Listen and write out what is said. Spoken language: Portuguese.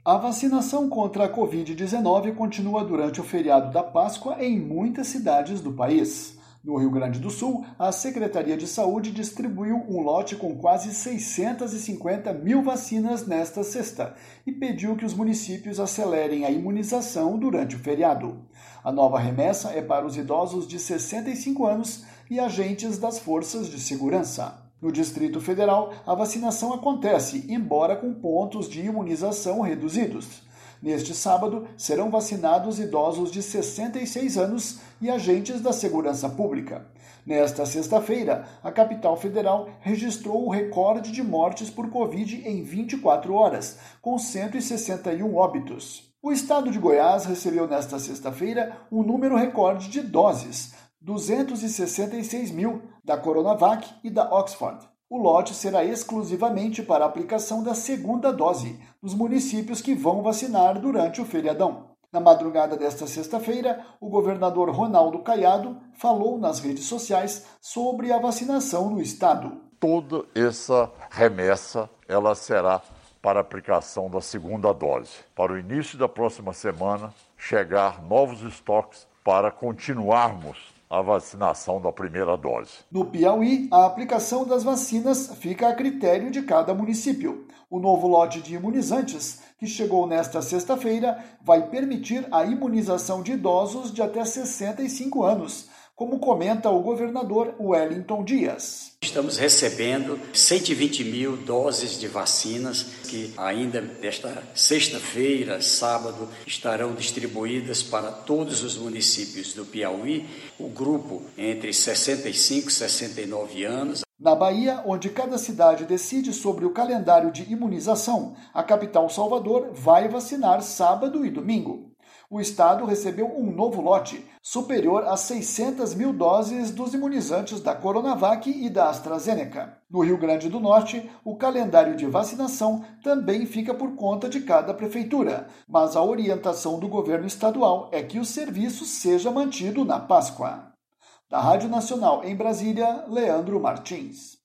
A vacinação contra a Covid-19 continua durante o feriado da Páscoa em muitas cidades do país. No Rio Grande do Sul, a Secretaria de Saúde distribuiu um lote com quase 650 mil vacinas nesta sexta e pediu que os municípios acelerem a imunização durante o feriado. A nova remessa é para os idosos de 65 anos e agentes das forças de segurança. No Distrito Federal, a vacinação acontece, embora com pontos de imunização reduzidos. Neste sábado, serão vacinados idosos de 66 anos e agentes da segurança pública. Nesta sexta-feira, a capital federal registrou o recorde de mortes por Covid em 24 horas, com 161 óbitos. O estado de Goiás recebeu nesta sexta-feira um número recorde de doses, 266 mil, da Coronavac e da Oxford. O lote será exclusivamente para a aplicação da segunda dose nos municípios que vão vacinar durante o feriadão. Na madrugada desta sexta-feira, o governador Ronaldo Caiado falou nas redes sociais sobre a vacinação no estado. Toda essa remessa ela será para a aplicação da segunda dose. Para o início da próxima semana, chegar novos estoques para continuarmos a vacinação da primeira dose. No Piauí, a aplicação das vacinas fica a critério de cada município. O novo lote de imunizantes, que chegou nesta sexta-feira, vai permitir a imunização de idosos de até 65 anos, como comenta o governador Wellington Dias. Estamos recebendo 120 mil doses de vacinas que ainda desta sexta-feira, sábado, estarão distribuídas para todos os municípios do Piauí, o grupo entre 65 e 69 anos. Na Bahia, onde cada cidade decide sobre o calendário de imunização, a capital Salvador vai vacinar sábado e domingo. O estado recebeu um novo lote, superior a 600 mil doses dos imunizantes da Coronavac e da AstraZeneca. No Rio Grande do Norte, o calendário de vacinação também fica por conta de cada prefeitura, mas a orientação do governo estadual é que o serviço seja mantido na Páscoa. Da Rádio Nacional em Brasília, Leandro Martins.